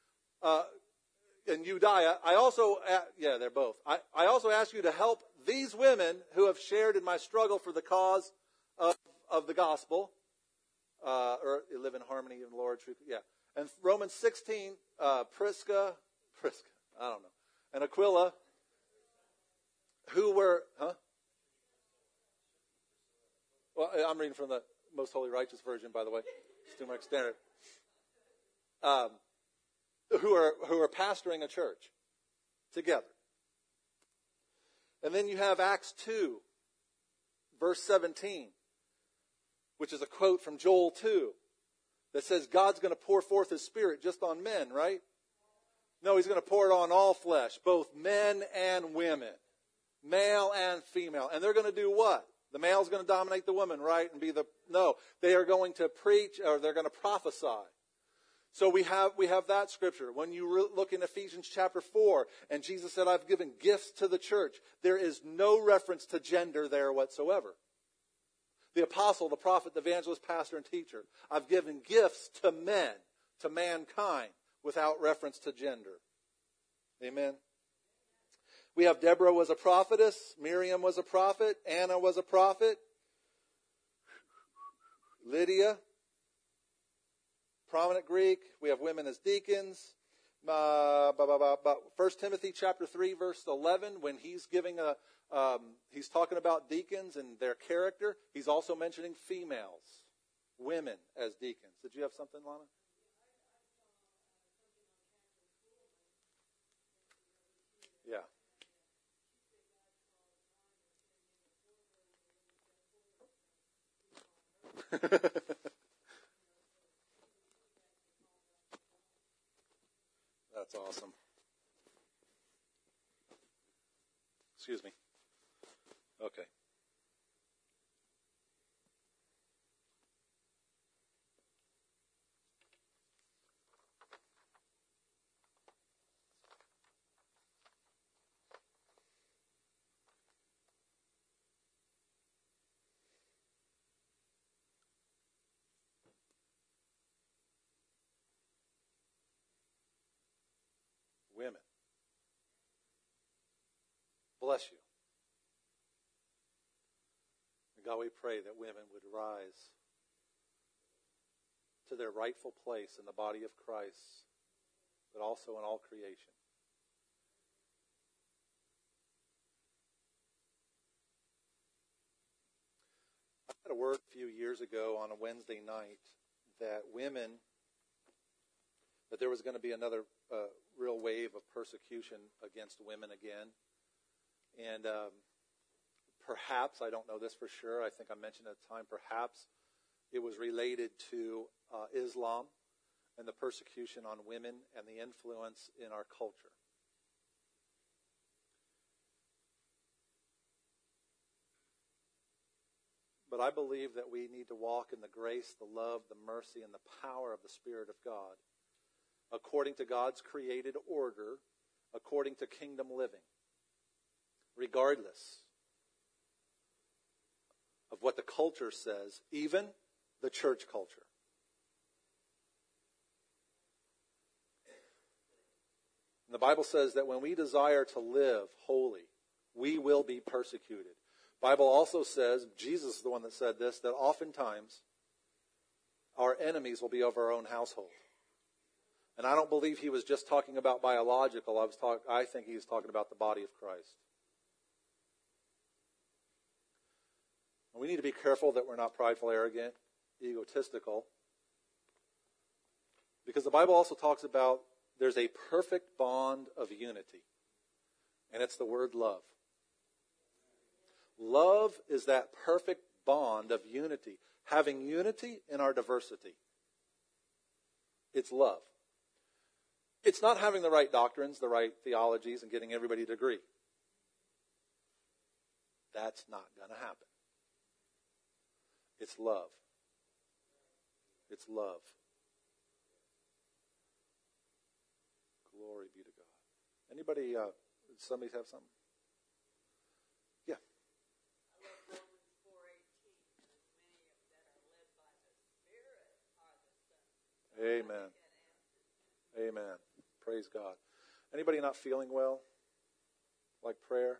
and Euodia. They're both. I also ask you to help these women who have shared in my struggle for the cause of the gospel, or live in harmony in the Lord. Yeah, and Romans 16, Prisca, I don't know, and Aquila, who were, Well, I'm reading from the Most Holy Righteous Version, by the way. It's too much standard. Who are pastoring a church together. And then you have Acts 2, verse 17, which is a quote from Joel 2 that says God's going to pour forth his Spirit just on men, right? No, he's going to pour it on all flesh, both men and women, male and female. And they're going to do what? The male's going to dominate the woman, right? And no, they are going to preach, or they're going to prophesy. So we have that scripture. When you look in Ephesians chapter 4, and Jesus said, I've given gifts to the church, there is no reference to gender there whatsoever. The apostle, the prophet, the evangelist, pastor, and teacher. I've given gifts to men, to mankind, without reference to gender. Amen. We have Deborah was a prophetess, Miriam was a prophet, Anna was a prophet, Lydia, prominent Greek. We have women as deacons. 1 Timothy chapter 3, verse 11, when he's giving he's talking about deacons and their character, he's also mentioning females, women as deacons. Did you have something, Lana? Yeah. That's awesome. Excuse me. Okay. Women. Bless you. And God, we pray that women would rise to their rightful place in the body of Christ, but also in all creation. I had a word a few years ago on a Wednesday night that there was going to be another real wave of persecution against women again. And perhaps, I don't know this for sure, I think I mentioned at the time, perhaps it was related to Islam and the persecution on women and the influence in our culture. But I believe that we need to walk in the grace, the love, the mercy, and the power of the Spirit of God, according to God's created order, according to kingdom living, regardless of what the culture says, even the church culture. And the Bible says that when we desire to live holy, we will be persecuted. The Bible also says, Jesus is the one that said this, that oftentimes our enemies will be of our own household. And I don't believe he was just talking about biological. I think he was talking about the body of Christ. And we need to be careful that we're not prideful, arrogant, egotistical. Because the Bible also talks about there's a perfect bond of unity. And it's the word love. Love is that perfect bond of unity. Having unity in our diversity. It's love. It's not having the right doctrines, the right theologies, and getting everybody to agree. That's not going to happen. It's love. It's love. Glory be to God. Anybody, somebody have something? Yeah. I love Romans 4:18. As many that are led by the Spirit are the sons. Amen. Amen. Praise God. Anybody not feeling well? Like prayer?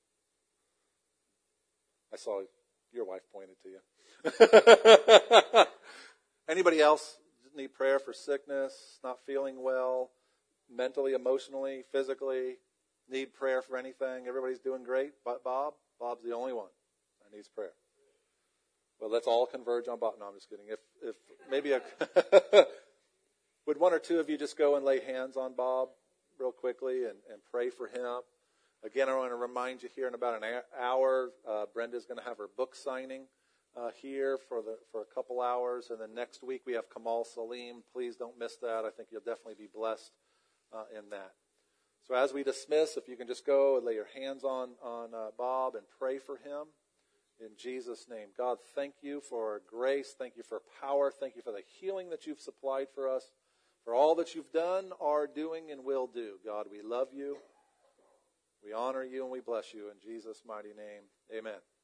I saw your wife pointed to you. Anybody else need prayer for sickness, not feeling well, mentally, emotionally, physically, need prayer for anything? Everybody's doing great but Bob? Bob's the only one that needs prayer. Well, let's all converge on Bob. No, I'm just kidding. If maybe would one or two of you just go and lay hands on Bob real quickly and pray for him? Again, I want to remind you here in about an hour, Brenda's going to have her book signing here for a couple hours. And then next week we have Kamal Salim. Please don't miss that. I think you'll definitely be blessed in that. So as we dismiss, if you can just go and lay your hands on Bob and pray for him. In Jesus' name. God, thank you for grace. Thank you for power. Thank you for the healing that you've supplied for us. For all that you've done, are doing, and will do. God, we love you. We honor you and we bless you in Jesus' mighty name. Amen.